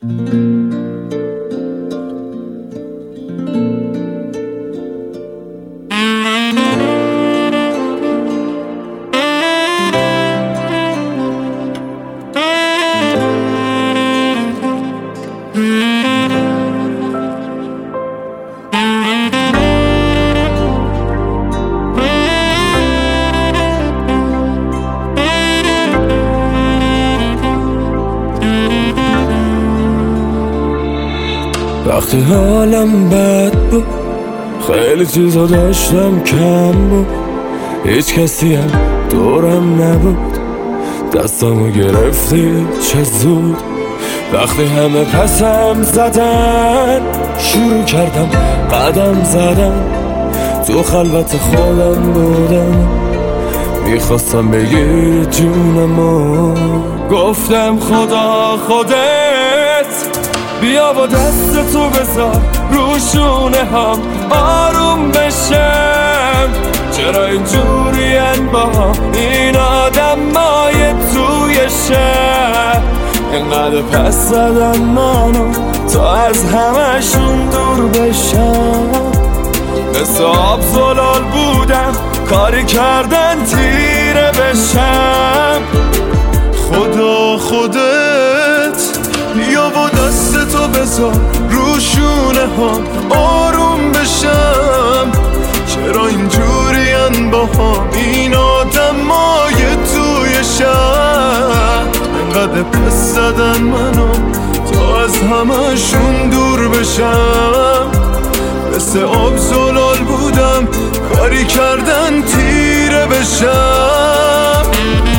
وقتی حالم بد بود خیلی چیزا داشتم کم بود، هیچ کسی هم دورم نبود، دستامو گرفتی چه زود. وقتی همه پسم زدن شروع کردم قدم زدن، تو خلوت خودم بودم میخواستم بگیر جونمو. گفتم خدا خودت بیا با دست تو بذار رو شونه هم آروم بشم. چرا اینجورین با این آدمای توی شهر، اینقدر پس زدن منو تا از همشون دور بشم. مثل آب زلال بودم کاری کردن تیره بشم. خدا خودت بیا با دست تو بذار رو شونه هم آروم بشم. چرا اینجورین با هم این آدمای توی شهر، اینقدر پس زدن منو تا از همشون دور بشم. مثل آب زلال بودم کاری کردن تیره بشم.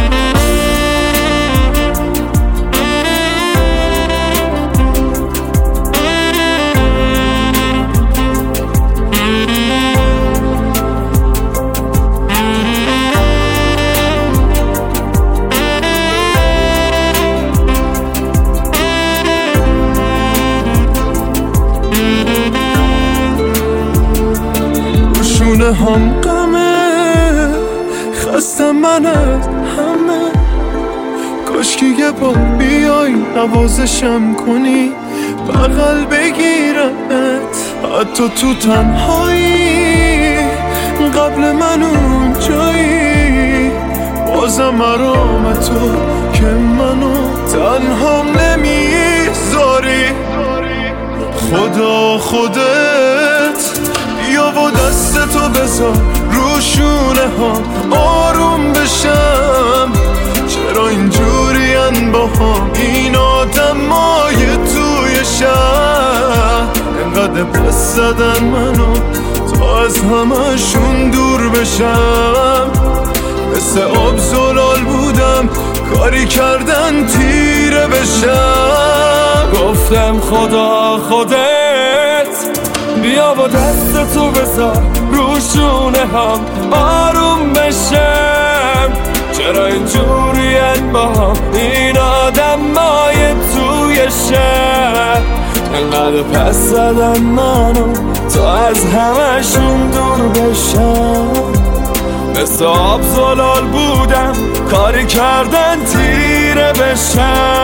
شونه هم غمه خستم من از همه، کاشکی یه بار بیای نوازشم کنی بغل بگیرمت، حتی تو تنهایی قبل من اون جایی. بازم مرام تو که منو تنهام نمیذاری. خدا خودت بیا با دست تو بذار رو شونه هم آروم بشم. چرا اینجورین با هم این آدمای توی شهر، اینقدر پس زدن منو تا از همشون دور بشم. مثل آب زلال بودم کاری کردن تیره بشم. گفتم خدا خودت بیا با دست تو بذار رو شونه هم آروم بشم. چرا اینجورین با هم این آدمای توی شهر، اینقدر پس زدن منو تا از همشون دور بشم. مثل آب زلال بودم کاری کردن تیره بشم.